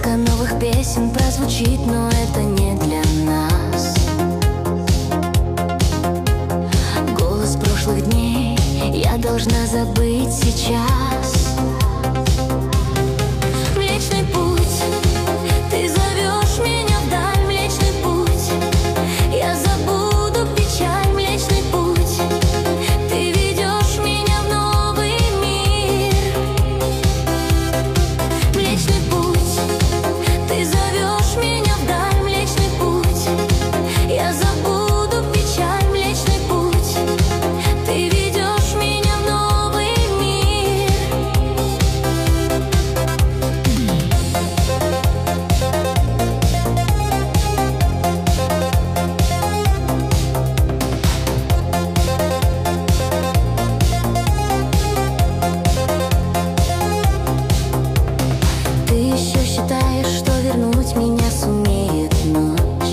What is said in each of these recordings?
Столько новых песен прозвучит, но это не для нас. Голос прошлых дней я должна забыть сейчас. Млечный путь, ты зовешь меня вдаль. Млечный путь, я забуду печаль. Млечный путь, ты ведешь меня в новый мир. Млечный путь, ты зовешь меня вдаль. Млечный путь, я забуду печаль. Млечный путь, ты ведешь меня в новый мир. Ты еще считаешь, что вернуть меня сумеет ночь?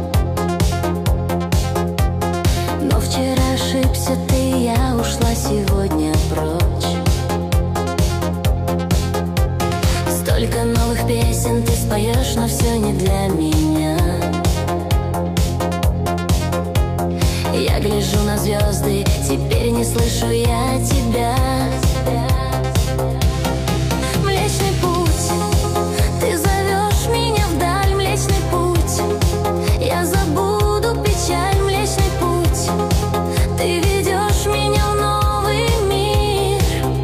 Но вчера ошибся ты, я ушла сегодня прочь. Столько новых песен ты споешь, но все не для меня. Я гляжу на звезды, теперь не слышу я тебя. Млечный путь, ты зовешь меня вдаль. Млечный путь, я забуду печаль. Млечный путь, ты ведешь меня в новый мир.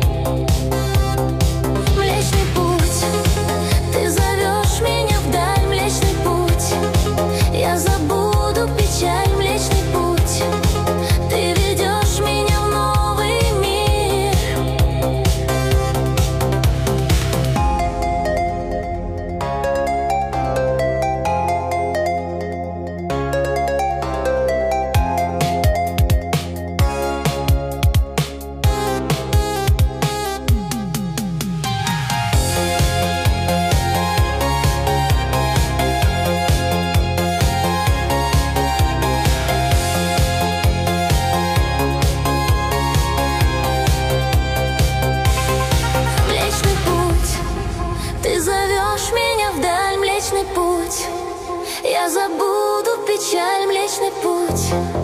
Млечный путь, ты зовешь меня вдаль. Млечный путь, я забуду печаль. Млечный путь, ты ведешь меня в новый мир. Млечный путь, ты зовешь меня вдаль. Млечный путь, я забуду печаль. Млечный путь.